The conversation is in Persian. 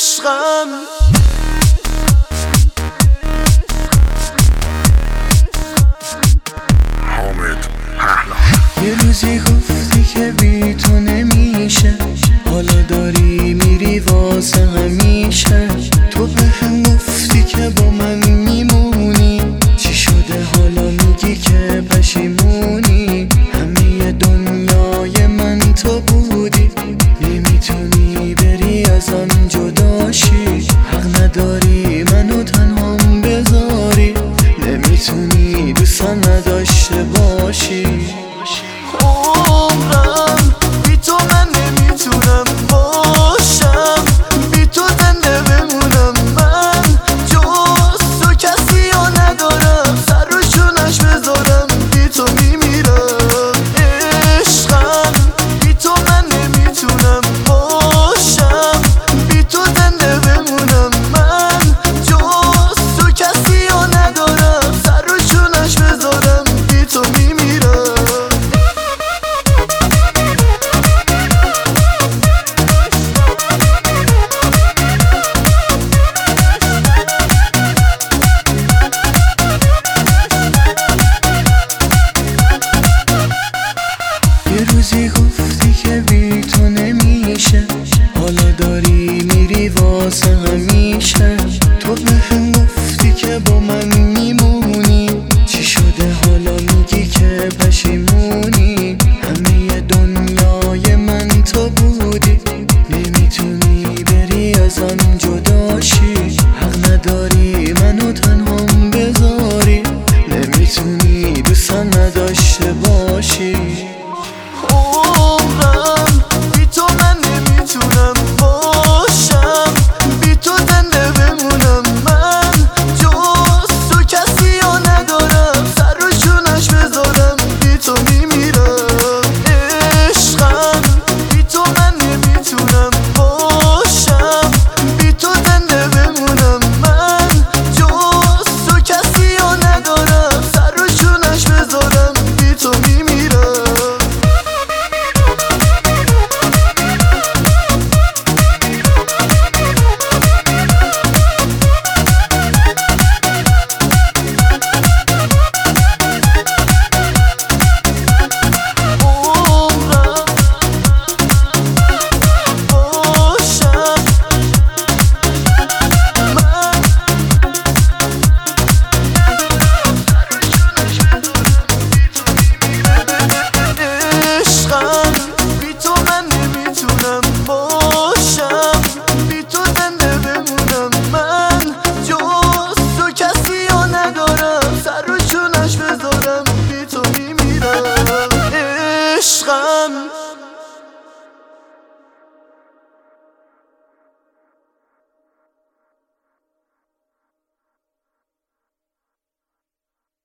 عشقم. یه روزی گفتی که بی تو نمیشه، حالا داری میری واسه همیشه. تو به هم گفتی که با من میمونی، چی شده حالا میگی که پشیمونی؟ همه دنیای من تو بودی، نمیتونی بری از آن جداشی. حق نداری